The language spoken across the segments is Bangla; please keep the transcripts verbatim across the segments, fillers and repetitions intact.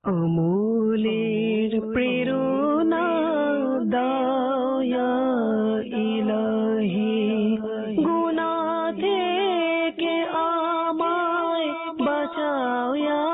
অমূলের প্রেরণা দায়া ইলাহি, গুনাহ থেকে আমায় বাঁচাও ইয়া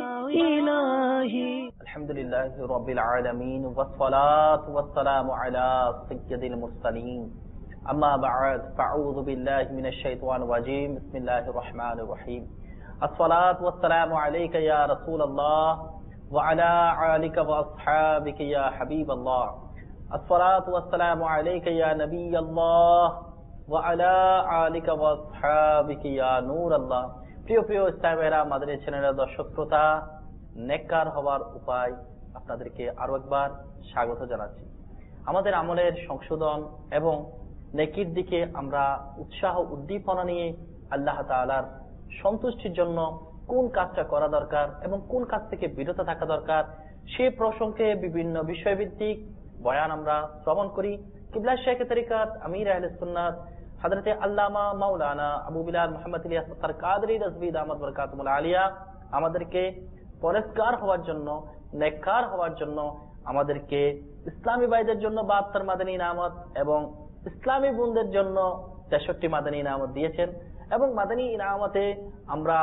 ইলাহি। আলহামদুলিল্লাহি রাব্বিল আলামিন ওয়াসসালাতু ওয়াসসালামু আলা সাইয়্যিদিল মুরসালিন। আম্মা বা'দ, ফাআউযু বিল্লাহি মিনাশ শাইতানির রাজীম। বিসমিল্লাহির রহমানির রহিম। আসসালাতু ওয়াসসালামু আলাইকা ইয়া রাসূলুল্লাহ ওয়া আলা আলিকা ওয়া আসহাবিকা ইয়া হাবিবাল্লাহ। আসসালাতু ওয়াসসালামু আলাইকা ইয়া নবিয়াল্লাহ ওয়া আলা আলিকা ওয়া আসহাবিকা ইয়া নূরাল্লাহ। প্রিয় প্রিয় ইসলামেরা, মাদানী চ্যানেলের দর্শক শ্রোতা, নেককার হওয়ার উপায় আপনাদেরকে আরো একবার স্বাগত জানাচ্ছি। আমাদের আমলের সংশোধন এবং নেকির দিকে আমরা উৎসাহ উদ্দীপনা নিয়ে আল্লাহ তাআলার সন্তুষ্টির জন্য কোন কাজটা করা দরকার এবং কোন কাজ থেকে বিরত থাকা দরকার সে প্রসঙ্গে বিভিন্ন বিষয়ভিত্তিক বয়ান আমরা শ্রবণ করি। কিবলা শেখ তরিকাত আমির আহলে সুন্নাত হযরতে আল্লামা মাওলানা আবু বিলাল মুহাম্মদ ইলিয়াস আল কাদরি রাজভী দামাত বরকাতুল আলিয়া আমাদেরকে পরেশগার হওয়ার জন্য, নেককার হওয়ার জন্য, আমাদেরকে ইসলামী ভাইদের জন্য বাহাত্তর মাদানী ইনামত এবং ইসলামী বোনদের জন্য তেষট্টি মাদানী ইনামত দিয়েছেন। এবং মাদানী ইনামতে আমরা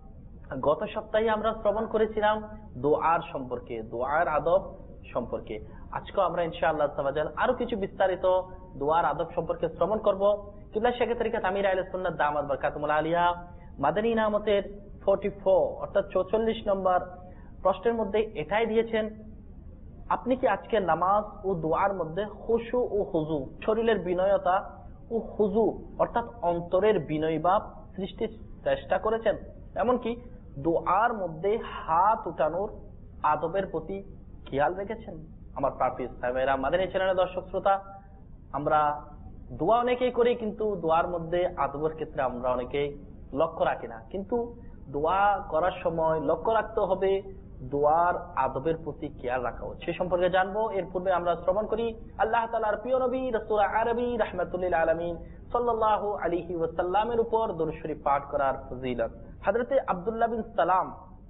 গত সপ্তাহে আমরা শ্রবণ করেছিলাম দোয়ার সম্পর্কে, দোয়ার আদব সম্পর্কে। আজকেও আমরা ইনশাআল্লাহ তাআলা আরো কিছু বিস্তারিত দোয়ার আদব সম্পর্কে শ্রবণ করব। কিবলা শেখ তরিকাত আমির আহলে সুন্নাত দামাত বরকাতুল আলিয়া মাদানী ইনামতের চৌয়াল্লিশ অর্থাৎ চৌচল্লিশ নম্বর প্রশ্নের মধ্যে এটাই দিয়েছেন, আপনি কি আজকে নামাজ ও দোয়ার মধ্যে খুশু ও হুজু, শরীরের বিনয়তা ও হুজু অর্থাৎ অন্তরের বিনয় ভাব সৃষ্টির চেষ্টা করেছেন? এমনকি দোয়ার মধ্যে হাত উঠানোর আদবের প্রতি খেয়াল রেখেছেন? আমার প্রাপ্য সাহেবেরা, মাদানী চ্যানেলের দর্শক শ্রোতা, আমরা দোয়া অনেকেই করি, কিন্তু দোয়ার মধ্যে আদবের ক্ষেত্রে আমরা অনেকেই লক্ষ্য রাখি না। কিন্তু দোয়া করার সময় লক্ষ্য রাখতে হবে দোয়ার আদবের প্রতি খেয়াল রাখা উচিত। সে সম্পর্কে জানবো। এর পূর্বে আমরা শ্রবণ করি আল্লাহ তাআলার প্রিয় নবী রাসূল আরবী রাহমাতুল্লিল আলামিন সাল্লাল্লাহু আলাইহি ওয়াসাল্লামের উপর দরুদ শরীফ পাঠ করার ফজিলত। হযরতে আব্দুল্লাহ বিন সালাম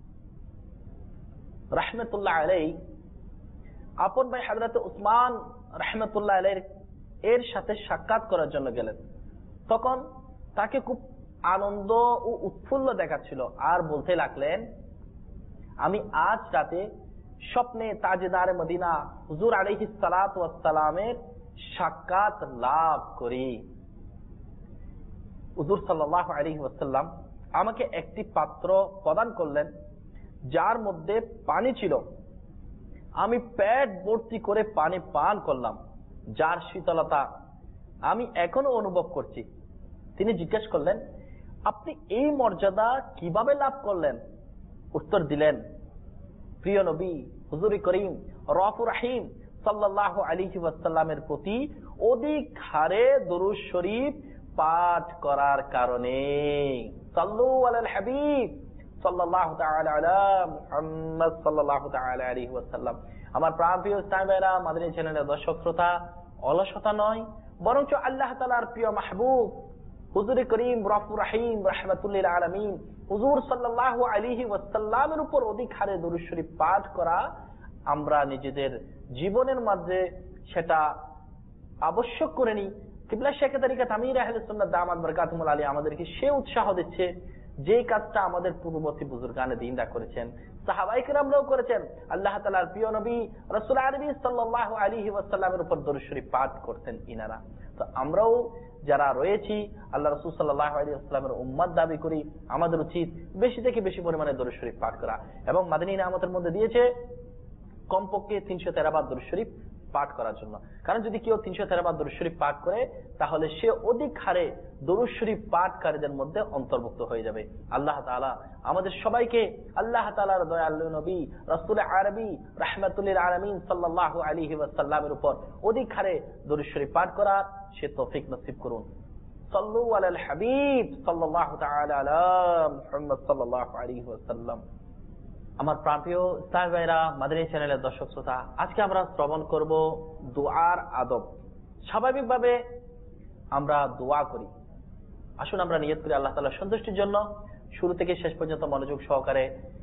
রাহমাতুল্লাহ আলাইহি আপন ভাই হযরতে উসমান রাহমাতুল্লাহ আলাইহি এর সাথে সাক্ষাৎ করার জন্য গেলেন। তখন তাকে খুব আনন্দ ও উৎফুল্ল দেখাচ্ছিল আর বলতে লাগলেন, আমি আজ রাতে স্বপ্নে তাজেদার মদিনা হুজুর আলাইহিস সালাতু ওয়াস সালামের সাক্ষাৎ লাভ করি। হুজুর সাল্লাল্লাহু আলাইহি ওয়াসাল্লাম আমাকে একটি পাত্র প্রদান করলেন যার মধ্যে পানি ছিল। আমি পেট ভর্তি করে পানি পান করলাম, যার শীতলতা আমি এখনো অনুভব করছি। তিনি জিজ্ঞেস করলেন, আপনি এই মর্যাদা কিভাবে লাভ করলেন? উত্তর দিলেন, প্রিয় নবী হুজুর করিম রাউফুর রহিম সাল্লাল্লাহু আলাইহি ওয়াসাল্লামের প্রতি অধিক হারে দরুদ শরীফ পাঠ করার কারণে। সাল্লু আলাল হাবিব সাল্লাল্লাহু তাআলা আলা মুহাম্মদ সাল্লাল্লাহু তাআলা আলাইহি ওয়াসাল্লাম। আমার প্রিয় ইসলামী ভাইরা, মাদানী চ্যানেলের দর্শক শ্রোতা, অলসতা নয় বরঞ্চ আল্লাহ তাআলার প্রিয় মাহবুব হুজুর করিম রাউফুর রহিম রাহমাতুল্লিল আলামিন হুজুর সাল্লাল্লাহু আলাইহি ওয়াসাল্লামের উপর অধিক হারে দরুদ শরীফ পাঠ করা আমরা নিজেদের জীবনের মধ্যে সেটা আবশ্যক করে নিই। কিবলা শেখ তরিকাত আমির আহলে সুন্নাত দামাত বরকাতুল আলিয়া আমাদেরকে সে উৎসাহ দিচ্ছে যে কাজটা আমাদের পূর্ববর্তী বুজুর্গানে দ্বীনরা করেছেন, সাহাবায়ে কেরামরাও করেছেন। আল্লাহ তাআলার প্রিয় নবী রাসূল আরবী সাল্লাল্লাহু আলাইহি ওয়াসাল্লামের উপর দরুদ শরীফ পাঠ করতেন ইনারা। তো আমরাও যারা রয়েছি আল্লাহ রাসূল সাল্লাল্লাহু আলাইহি ওয়াসাল্লামের উম্মত দাবি করি, আমাদের উচিত বেশি থেকে বেশি পরিমাণে দরুদ শরীফ পাঠ করা। এবং মাদানী ইনামতের মধ্যে দিয়েছে কমপক্ষে তিনশো তেরো বার দরুদ শরীফ পাঠ করার জন্য। কারণ যদি কেউ তিনশো তেরো বার দরুদ শরীফ পাঠ করে তাহলে সে অধিক হারে দরুদ শরীফ পাঠকারীদের মধ্যে অন্তর্ভুক্ত হয়ে যাবে। আল্লাহ তাআলা আমাদের সবাইকে আল্লাহ তাআলার দয়ালু নবী রাসূল আরবী রাহমাতুল্লিল আলামিন সাল্লাল্লাহু আলাইহি ওয়াসাল্লামের উপর অধিক হারে দরুদ শরীফ পাঠ করার সে তৌফিক নসিব করুন। সাল্লু আলাল হাবিব সাল্লাল্লাহু তাআলা আলা মুহাম্মদ সাল্লাল্লাহু আলাইহি ওয়াসাল্লাম। আমার প্রিয় ইসলামী ভাইরা, মাদানী চ্যানেলের দর্শক শ্রোতা, আজকে আমরা শ্রবণ করব দোয়ার আদব। স্বাভাবিকভাবে আমরা দোয়া করি, আসুন আমরা নিয়ত করি আল্লাহ তাআলার সন্তুষ্টির জন্য শুরু থেকে শেষ পর্যন্ত মনোযোগ সহকারে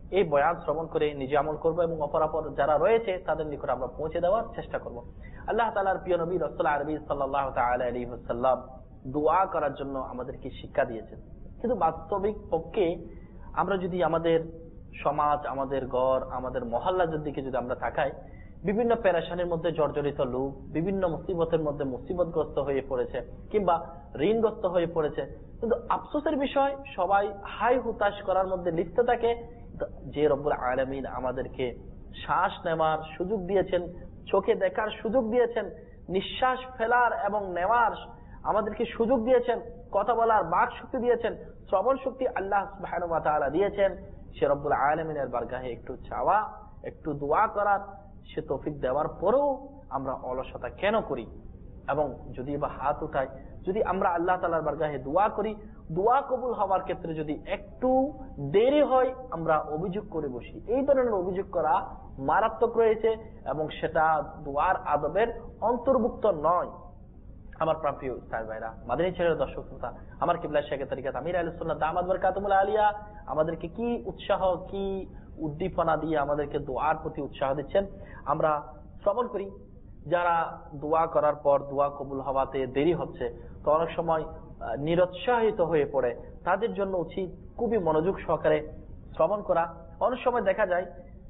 এই বয়ান শ্রবণ করে নিজে আমল করব এবং অপরাপর যারা রয়েছে তাদের নিকট আমরা পৌঁছে দেওয়ার চেষ্টা করব। আল্লাহ তাআলার প্রিয় নবী রাসূল আরবি সাল্লাল্লাহু তাআলা আলাইহি ওয়াসাল্লাম দোয়া করার জন্য আমাদেরকে শিক্ষা দিয়েছেন। কিন্তু বাস্তবিক পক্ষে আমরা যদি আমাদের সমাজ, আমাদের ঘর, আমাদের মহল্লার দিকে যদি আমরা তাকাই, বিভিন্ন পেরেশানির মধ্যে জর্জরিত লোক বিভিন্ন মুসিবতের মধ্যে মুসিবতগ্রস্ত হয়ে পড়েছে কিংবা ঋণগ্রস্ত হয়ে পড়েছে, কিন্তু আফসোসের বিষয় সবাই হাই হুতাশ করার মধ্যে লিপ্ত থাকে। যে রব্বুল আলামিন আমাদেরকে শ্বাস নেওয়ার সুযোগ দিয়েছেন, চোখে দেখার সুযোগ দিয়েছেন, নিঃশ্বাস ফেলার এবং নেওয়ার আমাদেরকে সুযোগ দিয়েছেন, কথা বলার বাক শক্তি দিয়েছেন, শ্রবণ শক্তি আল্লাহ সুবহানাহু ওয়া তাআলা দিয়েছেন, সে রব্বুল আলামিনের বারগাহে একটু চাওয়া, একটু দোয়া করার সে তৌফিক দেওয়ার পরেও আমরা অলসতা কেন করি? এবং যদি বা হাত উঠাই, যদি আমরা আল্লাহ তাআলার বারগাহে দোয়া করি, দোয়া কবুল হওয়ার ক্ষেত্রে যদি একটু দেরি হয় আমরা অভিযোগ করে বসি। এই ধরনের অভিযোগ করা মারাত্মক রয়েছে এবং সেটা দোয়ার আদবের অন্তর্ভুক্ত নয়। আমার প্রিয় ইসলাম ভাইরা, মাদানী চ্যানেলের দর্শক শ্রোতা, আমার কিবলা শেখ তরিকাত আমির আহলে সুন্নাত দামাত বরকাতুহুল আলিয়া আমাদেরকে কি উৎসাহ, কি উদ্দীপনা দিয়ে আমাদেরকে দোয়ার প্রতি উৎসাহ দিচ্ছেন আমরা শ্রবণ করি। যারা দোয়া করার পর দোয়া কবুল হওয়াতে দেরি হচ্ছে, তো অনেক সময় নিরুৎসাহিত হয়ে পড়ে, তাদের জন্য উচিত খুবই মনোযোগ সহকারে শ্রবণ করা। অনেক সময় দেখা যায়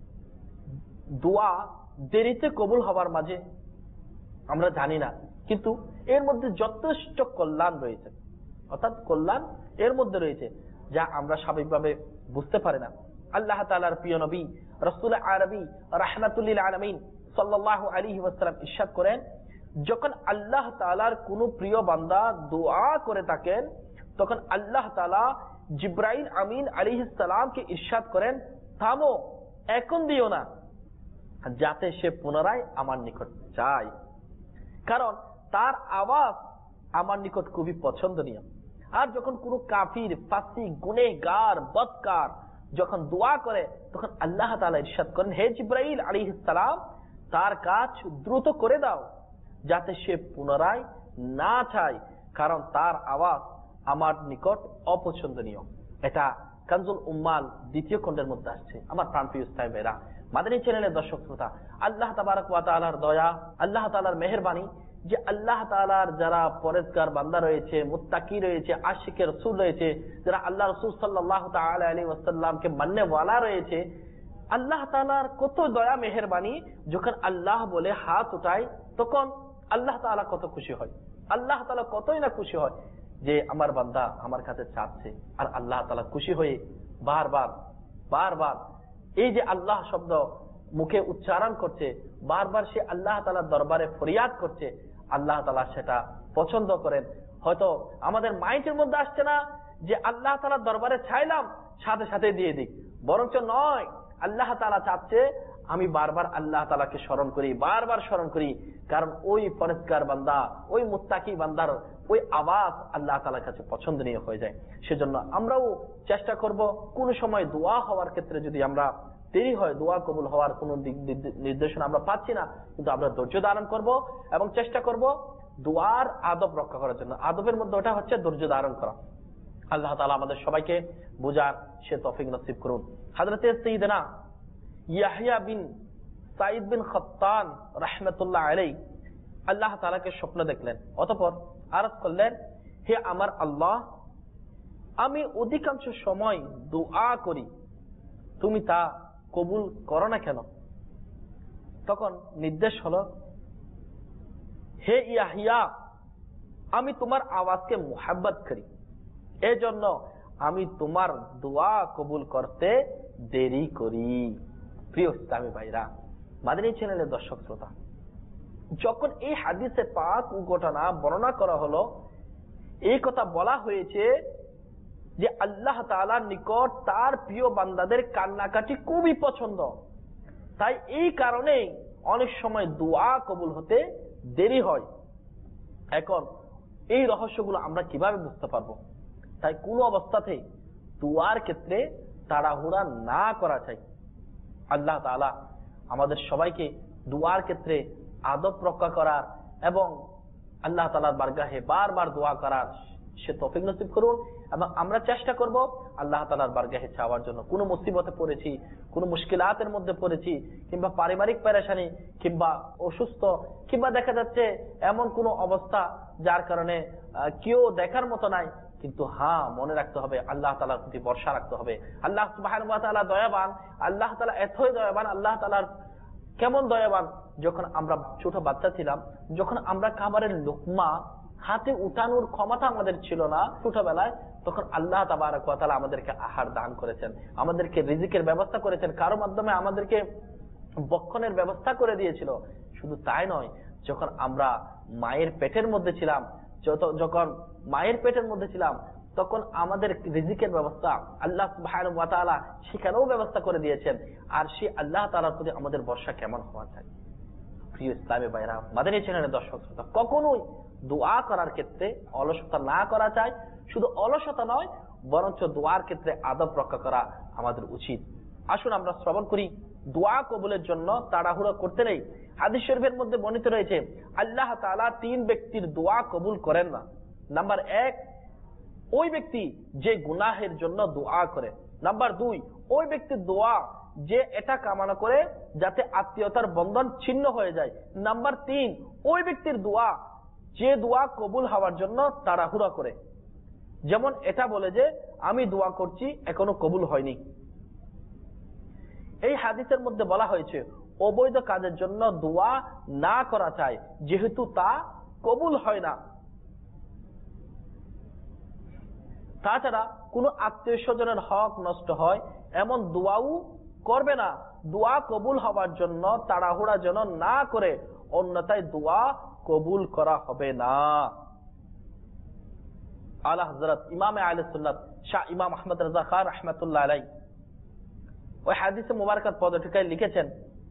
দোয়া দেরিতে কবুল হওয়ার মাঝে আমরা জানি না, কিন্তু এর মধ্যে যথেষ্ট কল্যাণ রয়েছে, অর্থাৎ কল্যাণ এর মধ্যে রয়েছে যা আমরা স্বাভাবিকভাবে বুঝতে পারি না। আল্লাহ তাআলার প্রিয় নবী রাসূল আরবি রাহমাতুল লিল আলামিন সাল্লাল্লাহু আলাইহি ওয়াসাল্লাম ইরশাদ করেন, যখন আল্লাহ তাআলার কোন প্রিয় বান্দা দোয়া করে থাকেন তখন আল্লাহ তাআলা জিবরাইল আমিন আলাইহিস সালামকে ইরশাদ করেন, থামো, এখন দিও না, যাতে সে পুনরায় আমার নিকট যায়, কারণ তার আওয়াজ আমার নিকট খুবই পছন্দনীয়। আর যখন কোন কাফির, ফাসিক, গুনাহগার, বদকার যখন দোয়া করে তখন আল্লাহ তাআলা ইরশাদ করেন, হে জিবরাইল আলাইহিস সালাম, তার কাজ দ্রুত করে দাও যাতে সে পুনরায় না চায়, কারণ তার আওয়াজ আমার নিকট অপছন্দনীয়। এটা কানজুল উম্মাল দ্বিতীয় খণ্ডের মধ্যে আসছে। আমার প্রাণপ্রিয় ইসলামী ভাইরা, মাদানী চ্যানেলের দর্শক শ্রোতা, আল্লাহ তাবারক ওয়া তাআলার দয়া, আল্লাহ তাআলার মেহেরবানি যে আল্লাহ তাআলার যারা পরেজগার বান্দা রয়েছে, মুত্তাকি রয়েছে, আশিকে রাসূল রয়েছে, যারা আল্লাহ রাসূল সাল্লাল্লাহু তাআলা আলাইহি ওয়াসাল্লামকে মাননে ওয়ালা রয়েছে, আল্লাহ তাআলার কত দয়া মেহেরবানি, যখন আল্লাহ বলে হাত উঠায় তখন আল্লাহ তাআলা কত খুশি হয়। আল্লাহ তাআলা কতই না খুশি হয় যে আমার বান্দা আমার কাছে চাচ্ছে, আর আল্লাহ তাআলা খুশি হয়ে বারবার বারবার এই যে আল্লাহ শব্দ মুখে উচ্চারণ করছে, বারবার সে আল্লাহ তাআলার দরবারে ফরিয়াদ করছে, আল্লাহ তাআলা সেটা পছন্দ করেন। হয়তো আমাদের মাইন্ডের মধ্যে আসছে না যে আল্লাহ তাআলার দরবারে চাইলাম সাথে সাথে দিয়ে দিক, বরঞ্চ নয়, আল্লাহ তাআলা চাচ্ছে আমি বারবার আল্লাহ তাআলাকে স্মরণ করি, বারবার স্মরণ করি, কারণ ওই পরেজগার বান্দা, ওই মুত্তাকি বান্দার ওই আওয়াজ আল্লাহ তাআলার কাছে পছন্দনীয় হয়ে যায়। সেজন্য আমরাও চেষ্টা করব, কোন সময় দোয়া হওয়ার ক্ষেত্রে যদি আমরা দেরি হয়, দোয়া কবুল হওয়ার কোন নির্দেশনা আমরা পাচ্ছি না, কিন্তু আমরা ধৈর্য ধারণ করব এবং চেষ্টা করব দোয়ার আদব রক্ষা করার জন্য। আদবের মধ্যে ওটা হচ্ছে ধৈর্য ধারণ করা। আল্লাহ তাআলা আমাদের সবাইকে বুঝার সে তৌফিক নসিব করুন। হযরতে সাইয়্যিদনা ইয়াহইয়া বিন সাঈদ বিন খাত্তান রাহমাতুল্লাহ আলাইহি আল্লাহ তাআলাকে স্বপ্ন দেখলেন, অতঃপর আরজ করলেন, হে আমার আল্লাহ, আমি অধিকাংশ সময় দোয়া করি, তুমি তা কবুল করো না কেন? তখন নির্দেশ হলো, হে ইয়াহইয়া, আমি তোমার আওয়াজকে মুহাব্বত করি, এজন্য আমি তোমার দোয়া কবুল করতে দেরি করি। প্রিয় ইসলামী ভাইরা, মাদানী চ্যানেলের দর্শক শ্রোতা, যখন এই হাদিসে পাক ও ঘটনা বর্ণনা করা হলো, এই কথা বলা হয়েছে যে আল্লাহ তাআলার নিকট তার প্রিয় বান্দাদের কান্নাকাটি খুবই পছন্দ, তাই এই কারণে অনেক সময় দোয়া কবুল হতে দেরি হয়। এখন এই রহস্যগুলো আমরা কিভাবে বুঝতে পারবো? তাই কোনো অবস্থাতে দোয়ার ক্ষেত্রে তাড়াহুড়া না করা চাই। আল্লাহ তাআলা আমাদের সবাইকে দোয়ার ক্ষেত্রে আদব রক্ষা করার এবং আল্লাহ তাআলার বারগাহে বারবার দোয়া করার সে তৌফিক নসিব করুন এবং আমরা চেষ্টা করব আল্লাহ তাআলার বারগাহে চাওয়ার জন্য। কোনো মুসিবতে পড়েছি, কোনো মুশকিলাতের মধ্যে পড়েছি, কিংবা পারিবারিক পেরেশানি, কিংবা অসুস্থ, কিংবা দেখা যাচ্ছে এমন কোনো অবস্থা যার কারণে কেউ দেখার মতো নাই, কিন্তু হ্যাঁ মনে রাখতে হবে আল্লাহ তাআলার প্রতি ভরসা রাখতে হবে। আল্লাহ সুবহানাহু ওয়া তাআলা দয়াবান, আল্লাহ তাআলা এতই দয়াবান। আল্লাহ তাআলার কেমন দয়াবান, যখন আমরা ছোট বাচ্চা ছিলাম, যখন আমরা খাবারের লোকমা হাতে উঠানোর ক্ষমতা আমাদের ছিল না ছোটবেলায়, তখন আল্লাহ তাবারক ওয়া তাআলা আমাদেরকে আহার দান করেছেন, আমাদেরকে রিজিকের ব্যবস্থা করেছেন, কারো মাধ্যমে আমাদেরকে বক্ষণের ব্যবস্থা করে দিয়েছিল। শুধু তাই নয়, যখন আমরা মায়ের পেটের মধ্যে ছিলাম, যখন মায়ের পেটের মধ্যে ছিলাম তখন আমাদের রিজিকের ব্যবস্থা আল্লাহ সুবহানাহু ওয়া তাআলা সেখানেও ব্যবস্থা করে দিয়েছেন। আর সেই আল্লাহ তাআলার প্রতি আমাদের ভরসা কেমন হওয়া চাই। প্রিয় ইসলামী ভাইরা, মাদানী চ্যানেলের দর্শক শ্রোতা, কখনোই দোয়া করার ক্ষেত্রে অলসতা না করা চাই। শুধু অলসতা নয়, বরঞ্চ দোয়ার ক্ষেত্রে আদব রক্ষা করা আমাদের উচিত। আসুন আমরা শ্রবণ করি, দোয়া কবুলের জন্য তাড়াহুড়ো করতে নেই। হাদিস শরীফের মধ্যে বর্ণিত রয়েছে আল্লাহ তাআলা তিন ব্যক্তির দোয়া কবুল করেন না। নাম্বার এক, ওই ব্যক্তি যে গুনাহের জন্য দোয়া করে। নাম্বার দুই, ওই ব্যক্তির দোয়া যে এটা কামনা করে যাতে আত্মীয়তার বন্ধন ছিন্ন হয়ে যায়। নাম্বার তিন, ওই ব্যক্তির দোয়া যে দোয়া কবুল হওয়ার জন্য তাড়াহুড়া করে, যেমন এটা বলে যে আমি দোয়া করছি এখনো কবুল হয়নি। এই হাদিসের মধ্যে বলা হয়েছে অবৈধ কাজের জন্য দোয়া না করা চাই, যেহেতু তা কবুল হয় না। তাছাড়া কোন আত্মীয় স্বজনের হক নষ্ট হয় এমন দোয়াও করবে না। দোয়া কবুল হওয়ার জন্য তাড়াহুড়া যেন না করে, অন্যথায় দোয়া কবুল করা হবে না। আলা হযরত ইমামে আহলে সুন্নাত শাহ ইমাম আহমদ রাজা খান রাহমাতুল্লাহ আলাইহি ওই হাদিসে মুবারকাত পদটিকায় লিখেছেন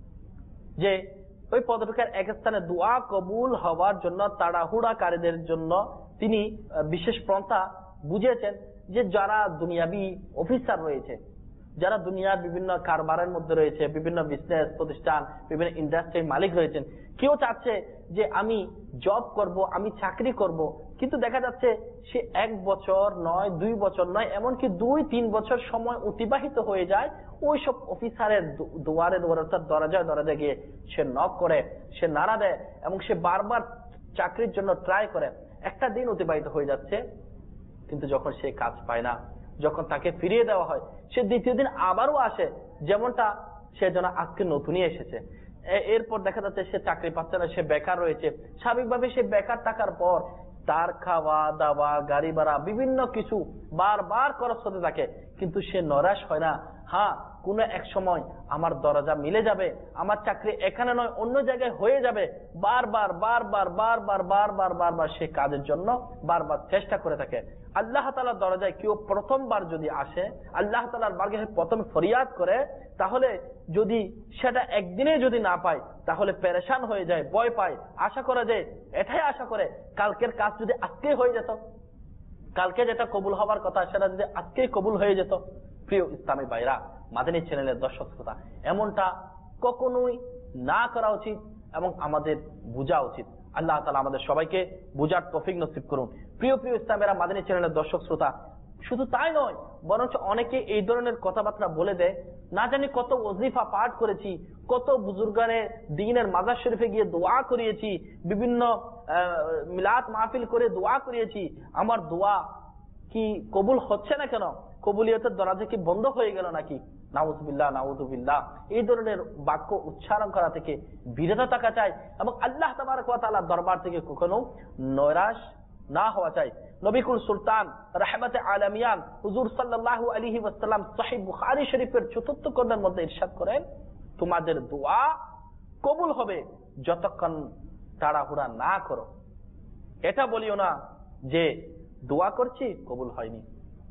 যে ওই পদটিকার এক স্থানে দোয়া কবুল হওয়ার জন্য তাড়াহুড়াকারীদের জন্য তিনি বিশেষ পন্থা বুঝিয়েছেন যে যারা দুনিয়াবি অফিসার রয়েছে, যারা দুনিয়ার বিভিন্ন কারবারের মধ্যে রয়েছে, বিভিন্ন বিজনেস প্রতিষ্ঠান, বিভিন্ন ইন্ডাস্ট্রির মালিক রয়েছেন, কেউ চাচ্ছে যে আমি জব করব, আমি চাকরি করব, কিন্তু দেখা যাচ্ছে সে এক বছর নয়, দুই বছর নয়, এমনকি দুই তিন বছর সময় অতিবাহিত হয়ে যায় ওই সব অফিসারের দুয়ারে দুয়ারে অর্থাৎ দরজায় দরজায় গিয়ে সে নক করে, সে নাড়া দেয় এবং সে বারবার চাকরির জন্য ট্রাই করে। একটা দিন অতিবাহিত হয়ে যাচ্ছে, কিন্তু যখন সে কাজ পায় না, যখন তাকে ফিরিয়ে দেওয়া হয়, সে দ্বিতীয় দিন আবারও আসে, যেমনটা সে যেন আজকে নতুনই এসেছে। এরপর দেখা যাচ্ছে সে চাকরি পাচ্ছে না, সে বেকার রয়েছে। স্বাভাবিকভাবে সে বেকার থাকার পর তার খাওয়া দাওয়া, গাড়ি ভাড়া, বিভিন্ন কিছু বারবার খরচ হতে থাকে, কিন্তু সে নৈরাশ হয় না। হ্যাঁ, কোনো এক সময় আমার দরজা মিলে যাবে, আমার চাকরি এখানে নয় অন্য জায়গায় হয়ে যাবে। বারবার বারবার বারবার বারবার বারবার সে কাজের জন্য বারবার চেষ্টা করে থাকে। আল্লাহ তাআলার দরজায় কেউ প্রথমবার যদি আসে, আল্লাহ তাআলার বারগাহে প্রথম ফরিয়াদ করে, তাহলে যদি সেটা একদিনে যদি না পায় তাহলে পেরেশান হয়ে যায়, ভয় পায়, আশা করা যায়, এটাই আশা করে কালকের কাজ যদি আজকে হয়ে যেত, কালকে যেটা কবুল হবার কথা সেটা যদি আজকে কবুল হয়ে যেত। প্রিয় ইসলামী ভাইরা, মাদানী চ্যানেলের দর্শক শ্রোতা, এমনটা কখনোই না করা উচিত এবং আমাদের বোঝা উচিত। আল্লাহ তাআলা আমাদের সবাইকে বোঝার তৌফিক নসিব করুন। প্রিয় প্রিয় ইসলামেরা, মাদানী চ্যানেলের দর্শক শ্রোতা, শুধু তাই নয়, বরঞ্চ অনেকে এই ধরনের কথাবার্তা বলে দেয়, না জানি কত ওজিফা পাঠ করেছি, কত বুজুর্গানের দ্বীনের মাজার শরীফে গিয়ে দোয়া করিয়েছি, বিভিন্ন মিলাদ মাহফিল করে দোয়া করিয়েছি, আমার দোয়া কি কবুল হচ্ছে না কেন? কবুলিয়তের দরজা কি বন্ধ হয়ে গেল নাকি? নাউযুবিল্লাহ নাউযুবিল্লাহ। এই ধরনের বাক্য উচ্চারণ করা থেকে বিরত থাকা চাই এবং আল্লাহ তাবারক ওয়া তাআলার দরবার থেকে কখনো নৈরাশ না হওয়া চাই। নবিকুল সুলতান রাহমাতে আলামিয়ান হুজুর সাল্লাল্লাহু আলাইহি ওয়াসাল্লাম সহিহ বুখারী শরীফের চতুর্থ খণ্ডের মধ্যে ইরশাদ করেন, তোমাদের দোয়া কবুল হবে যতক্ষণ তাড়াহুড়া না করো। এটা বলিও না যে দোয়া করছি কবুল হয়নি।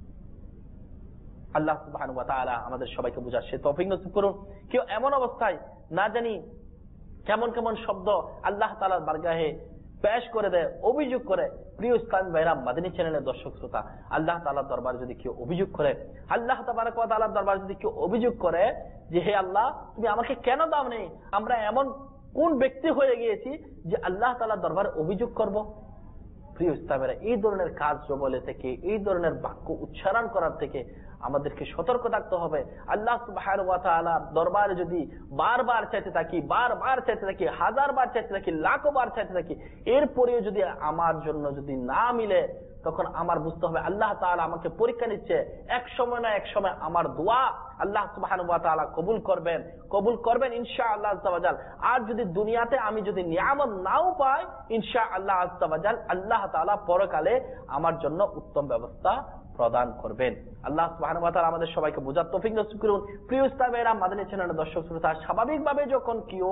আল্লাহ সুবহানাহু ওয়া তাআলা আমাদের সবাইকে বুঝার সে তৌফিক নসিব করুন। কেউ এমন অবস্থায় না জানি কেমন কেমন শব্দ আল্লাহ তাআলার বারগাহে পেশ করে দেয়, অভিযোগ করে। প্রিয় ইসলামী ভাইরা, মাদানী চ্যানেলের দর্শক শ্রোতা, আল্লাহ তাআলার দরবারে যদি কেউ অভিযোগ করে, আল্লাহ তাবারক ওয়া তাআলার দরবারে যদি কেউ অভিযোগ করে যে হে আল্লাহ, তুমি আমাকে কেন দাও নেই, আমরা এমন কোন ব্যক্তি হয়ে গিয়েছি যে আল্লাহ তাআলার দরবারে অভিযোগ করব? প্রিয় ইসলামেরা, এই ধরনের কাজ বলে থেকে, এই ধরনের বাক্য উচ্চারণ করার থেকে আমাদেরকে সতর্ক থাকতে হবে। আল্লাহ সুবহানাহু ওয়া তাআলা দরবারে যদি বারবার চাইতে থাকি, বারবার চাইতে থাকি, হাজার বার চাইতে থাকি, লাখো বার চাইতে থাকি, এরপরেও যদি আমার জন্য যদি না মিলে, তখন আমার বুঝতে হবে আল্লাহ তাআলা আমাকে পরীক্ষা নিচ্ছে। এক সময় না এক সময় আমার দোয়া আল্লাহ সুবহানাহু ওয়া তাআলা কবুল করবেন, কবুল করবেন ইনশাআল্লাহ আযজা ওয়া জাল। আর যদি দুনিয়াতে আমি যদি নিয়ামত নাও পাই, ইনশাআল্লাহ আযজা ওয়া জাল আল্লাহ তাআলা পরকালে আমার জন্য উত্তম ব্যবস্থা প্রদান করবেন। আল্লাহ সুবহানাহু ওয়া তাআলা আমাদের সবাইকে বোঝার তৌফিক নসিব করুন। প্রিয় ইসলামেরা, মাদানী চ্যানেলের দর্শক শ্রোতা, স্বাভাবিকভাবে যখন কেউ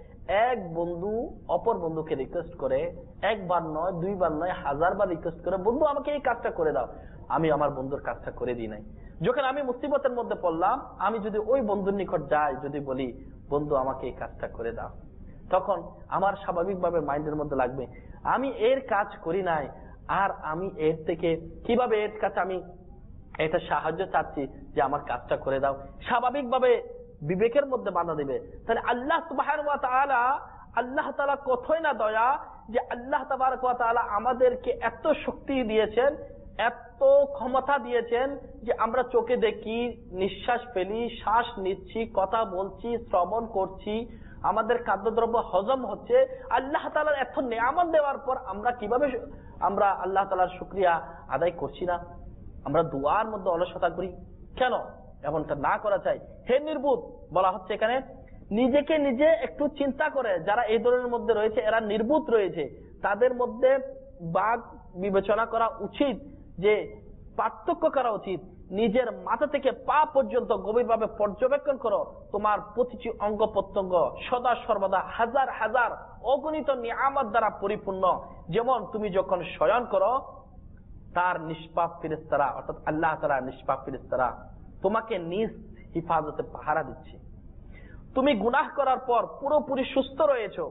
এক বন্ধু অপর বন্ধুকে রিকোয়েস্ট করে, একবার নয়, দুইবার নয়, হাজার বার রিকোয়েস্ট করে, বন্ধু আমাকে এই কাজটা করে দাও, আমি আমার বন্ধুর কাজটা করে দিই নাই। যখন আমি মুসিবতের মধ্যে পড়লাম, আমি যদি ওই বন্ধুর নিকট যাই, যদি বলি বন্ধু আমাকে এই কাজটা করে দাও, তখন আমার স্বাভাবিকভাবে মাইন্ডের মধ্যে লাগবে আমি এর কাজ করি নাই, আর আমি এর থেকে কিভাবে এর কাছে আমি এটা সাহায্য চাচ্ছি যে আমার কাজটা করে দাও। স্বাভাবিকভাবে বিবেকের মধ্যে বাধা দিবে। তাহলে আল্লাহ সুবহানাহু ওয়া তাআলা, আল্লাহ তাআলা কতই না দয়া, যে আল্লাহ তাবারক ওয়া তাআলা আমাদেরকে এত শক্তি দিয়েছেন, এত ক্ষমতা দিয়েছেন যে আমরা চোখে দেখি, নিঃশ্বাস ফেলি, শ্বাস নিচ্ছি, কথা বলছি, শ্রবণ করছি, আমাদের খাদ্যদ্রব্য হজম হচ্ছে। আল্লাহ তাআলার এত নিয়ামত দেওয়ার পর আমরা কিভাবে আমরা আল্লাহ তাআলার শুকরিয়া আদায় করছি না? আমরা দুআর মধ্যে অলসতা করি কেন? এমনটা না করা চাই। হে নির্বুধ বলা হচ্ছে এখানে, নিজেকে নিজে একটু চিন্তা করে, যারা এই ধরনের মধ্যে রয়েছে, এরা নির্বুধ রয়েছে, তাদের মধ্যে বাদ বিবেচনা করা উচিত, যে পার্থক্য করা উচিত। নিজের মাথা থেকে পা পর্যন্ত গভীরভাবে পর্যবেক্ষণ করো, তোমার প্রতিটি অঙ্গ প্রত্যঙ্গ সদা সর্বদা হাজার হাজার অগণিত নিয়ামত দ্বারা পরিপূর্ণ। যেমন তুমি যখন শয়ন করো, তার নিষ্পাপ ফেরেশতারা, অর্থাৎ আল্লাহ তাআলার নিষ্পাপ ফেরেশতারা তোমাকে নিজ হিফাজতে পাহারা দিচ্ছে। তুমি গুনাহ করার পর পুরোপুরি সুস্থ রয়েছো,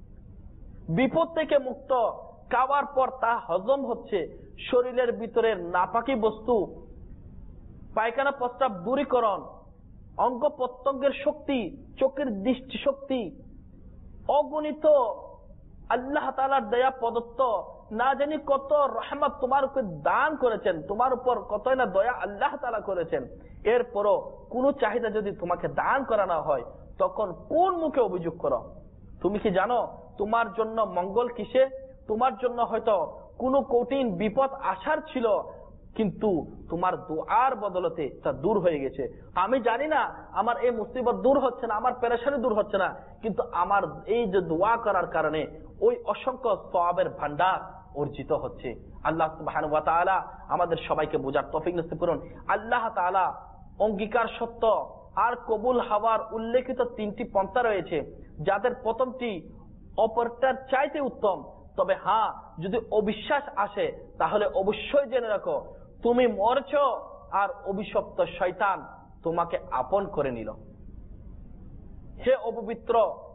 বিপদ থেকে মুক্ত, খাওয়ার পর তা হজম হচ্ছে, শরীরের ভিতরের নাপাকি বস্তু, পায়খানা প্রস্রাব দূরীকরণ, অঙ্গ প্রত্যঙ্গের শক্তি, চোখের দৃষ্টি শক্তি, অগণিত আল্লাহ তাআলার দয়া প্রদত্ত, না জানি কত রহমত তোমার উপর দান করেছেন, তোমার উপর কতই না দয়া আল্লাহ তাআলা করেছেন। এরপরও কোন চাহিদা যদি তোমাকে দান করা না হয়, তখন কোন মুখে অভিযোগ করো? তুমি কি জানো তোমার জন্য মঙ্গল কিসে? তোমার জন্য হয়তো কোনো কঠিন বিপদ আসার ছিল, কিন্তু তোমার দুআর বদলতে তা দূর হয়ে গেছে। আমি জানি না আমার এই মুসিবত দূর হচ্ছে না, আমার পেরেশানি দূর হচ্ছে না, কিন্তু আমার এই যে দোয়া করার কারণে ওই অসংখ্য সওয়াবের ভান্ডার অর্জিত হচ্ছে। আল্লাহ সুবহানাহু ওয়া তাআলা আমাদের সবাইকে বোঝার তৌফিক নসিব করুন। আল্লাহ তাআলা অঙ্গীকার সত্য আর কবুল হওয়ার উল্লেখিত তিনটি পন্থা রয়েছে, যাদের প্রথমটি অপরটার চাইতে উত্তম। তবে হ্যাঁ, যদি অবিশ্বাস আসে, তাহলে অবশ্যই জেনে রাখো তুমি মরছ, আর অভিশপ্ত শয়তান তোমাকে আপন করে নিল। হে অপবিত্র,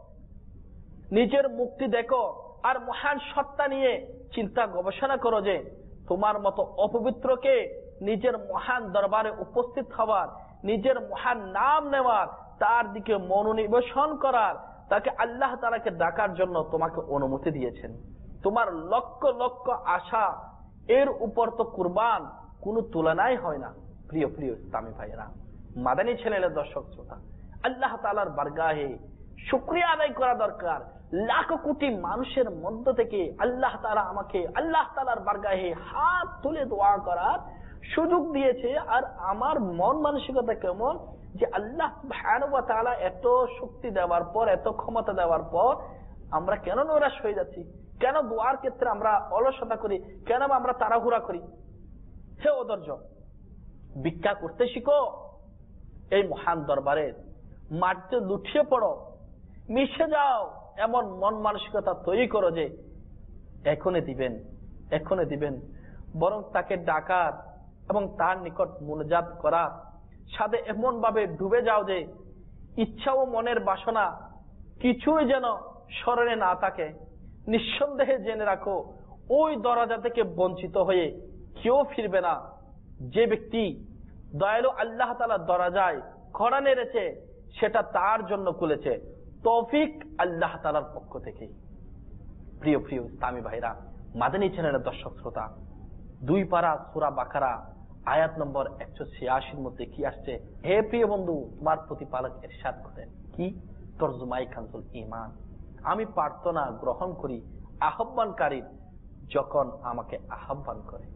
নিজের মুক্তি দেখো, আর মহান সত্তা নিয়ে চিন্তা গবেষণা করো, যে তোমার মতো অপবিত্রকে নিজের মহান দরবারে উপস্থিত হওয়ার, নিজের মহান নাম নেওয়ার, তার দিকে মনোনিবেশন করার, তাকে আল্লাহ তাআলাকে ডাকার জন্য তোমাকে অনুমতি দিয়েছেন। তোমার লক্ষ লক্ষ আশা এর উপর তো কুরবান কোনো তুলনাই হয় না। প্রিয় প্রিয় ইসলামী ভাইয়েরা, মাদানী চ্যানেলের দর্শক শ্রোতা, আল্লাহ তাআলার বারগাহে শুকরিয়া আদায় করা দরকার। লাখ কোটি মানুষের মধ্য থেকে আল্লাহ তাআলা আমাকে আল্লাহ তাআলার বারগাহে হাত তুলে দোয়া করার সুযোগ দিয়েছে। আর আমার মন মানসিকতা কেমন, যে আল্লাহ সুবহানাহু ওয়া তাআলা এত শক্তি দেওয়ার পর, এত ক্ষমতা দেওয়ার পর আমরা কেন নৈরাশ হয়ে যাচ্ছি? কেন দোয়ার ক্ষেত্রে আমরা অলসতা করি? কেন আমরা তাড়াহুড়া করি? হে অধৈর্য, ভিক্ষা করতে শিখো, এই মহান দরবারে মাটিতে লুটিয়ে পড়ো, মিশে যাও, এমন মন মানসিকতা তৈরি করো যে এখনই দিবেন, এখনই দিবেন। বরং তাকে ডাকার এবং তার নিকট মুনাজাত করার সাথে এমন ভাবে ডুবে যাও যে ইচ্ছা ও মনের বাসনা কিছুই যেন স্মরণে না থাকে। নিঃসন্দেহে জেনে রাখো, ওই দরজা থেকে বঞ্চিত হয়ে কেউ ফিরবে না। যে ব্যক্তি দয়ালু আল্লাহ তাআলার দরজায় কড়া নেড়েছে, সেটা তার জন্য খুলেছে তৌফিক আল্লাহ তাআলার পক্ষ থেকে। প্রিয় প্রিয় ইসলামী ভাইরা, মাদানী চ্যানেলের দর্শক শ্রোতা, দুই পারা সূরা বাকারা আয়াত নম্বর একশো ছিয়াশির মধ্যে কি আসছে? হে প্রিয় বন্ধু, তোমার প্রতিপালক ইরশাদ করেন কি? তরজুমাই কানজুল ঈমান, আমি প্রার্থনা গ্রহণ করি আহ্বানকারী যখন আমাকে আহ্বান করে।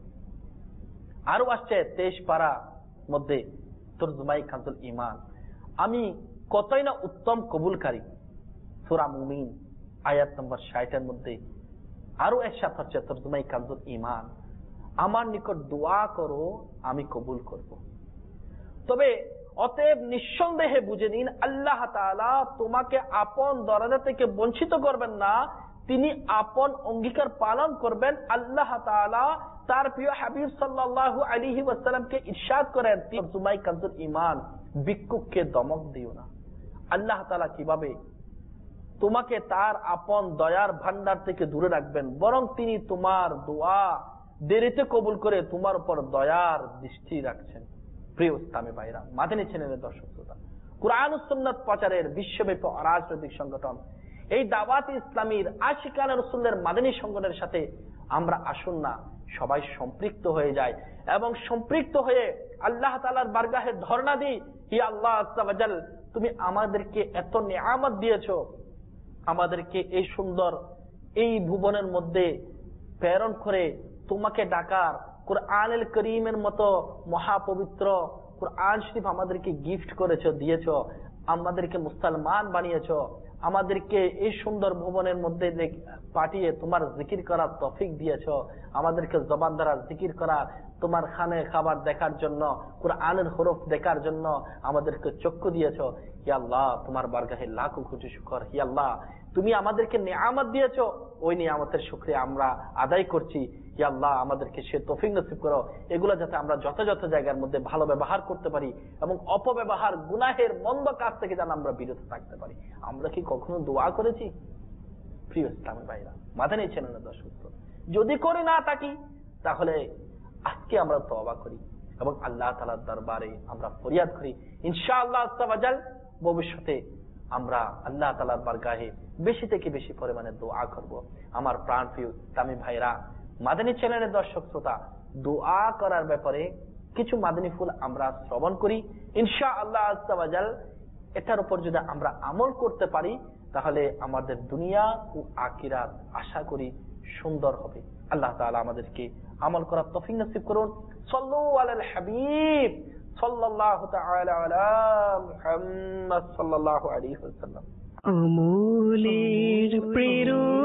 আরো আসছে তেইশ পারা মধ্যে তরজুমাই কানজুল ঈমান, আমি কতই না উত্তম কবুলকারী। সূরা মুমিন আয়াত নম্বর ষাট এর মধ্যে আরো একসাথে হচ্ছে তরজুমাই কানজুল ঈমান, আমার নিকট দোয়া করো আমি কবুল করব। তবে অতএব নিঃসন্দেহে বুঝে নিন, আল্লাহ তাআলা তোমাকে আপন দরজা থেকে বঞ্চিত করবেন না, তিনি আপন অঙ্গীকার পালন করবেন। আল্লাহ তাআলা তার প্রিয় হাবিব সাল্লাল্লাহু আলাইহি ওয়াসাল্লামকে ইরশাদ করেন তরজুমাই কানজুল ঈমান, ভিক্ষুককে ধমক দিও না। আল্লাহ তাআলা কিভাবে তোমাকে তার আপন দয়ার ভান্ডার থেকে দূরে রাখবেন, বরং তিনি তোমার দোয়া দেরিতে কবুল করে তোমার উপর দয়ার দৃষ্টি রাখছেন। প্রিয় ইসলামী ভাইরা, মাদানী চ্যানেলের দর্শক শ্রোতা, কুরআন ও সুন্নাত প্রচারের বিশ্বব্যাপী রাজনৈতিক সংগঠন এই দাওয়াত ইসলামীর আশিকানে রাসূলের মাদানী সংগঠনের সাথে আমরা আসুন না সবাই সম্পৃক্ত হয়ে যায় এবং সম্পৃক্ত হয়ে আল্লাহ তাআলার বারগাহে ধর্ণা দিই, হে আল্লাহ আযজা ওয়া জাল, তুমি আমাদেরকে এত নিয়ামত দিয়েছো, আমাদেরকে এই সুন্দর এই ভুবনের মধ্যে প্রেরণ করে তোমাকে ডাকার কুরআনুল কারীমের মতো মহাপবিত্র কুরআন শরীফ আমাদেরকে গিফট করেছো, দিয়েছো, আমাদেরকে মুসলমান বানিয়েছো, আমাদেরকে এই সুন্দর ভুবনের মধ্যে পাঠিয়ে তোমার জিকির করার তৌফিক দিয়েছো, আমাদেরকে জবান দ্বারা জিকির করার, তোমার খানে খাবার দেখার জন্য, কুরআনের হরফ দেখার জন্য আমাদেরকে চক্ষু দিয়েছো। হে আল্লাহ, তোমার বারগাহে লাখো কোটি শুকর। হে আল্লাহ, তুমি আমাদেরকে নিয়ামত দিয়েছো, ওই নিয়ামতের শুকরিয়া আমরা আদায় করছি। হে আল্লাহ, আমাদেরকে সে তৌফিক নসিব করো, এগুলো যাতে আমরা যথাযথ জায়গার মধ্যে ভালো ব্যবহার করতে পারি এবং অপব্যবহার গুনাহের মন্দ কাজ থেকে যেন আমরা বিরত থাকতে পারি। আমরা কি কখনো দোয়া করেছি? প্রিয় ইসলামের ভাইরা, মাদানী চ্যানেলের দর্শক, যদি করে না থাকি তাহলে আজকে আমরা তওবা করি এবং আল্লাহ তাআলার দরবারে আমরা ফরিয়াদ করি। ইনশাআল্লাহ আযজা ওয়া জাল ভবিষ্যতে আমরা আল্লাহ তাআলার বারগাহে বেশি থেকে বেশি পরিমাণে দোয়া করব। আমার প্রাণপ্রিয় ইসলামী ভাইরা, মাদানী চ্যানেলের দর্শক শ্রোতা, দোয়া করার ব্যাপারে কিছু মাদানী ফুল আমরা শ্রবণ করি। ইনশাআল্লাহ আযজা ওয়া জাল এটার উপর যদি আমরা আমল করতে পারি তাহলে আমাদের দুনিয়া ও আখিরাত আশা করি সুন্দর হবে। আল্লাহ তাআলা আমাদেরকে আমল করার তৌফিক নসিব করুন। সাল্লু আলাল হাবিব সাল্লাল্লাহু তাআলা আলা মুহাম্মদ সাল্লাল্লাহু আলাইহি ওয়াসাল্লাম। আমলের প্রেরণা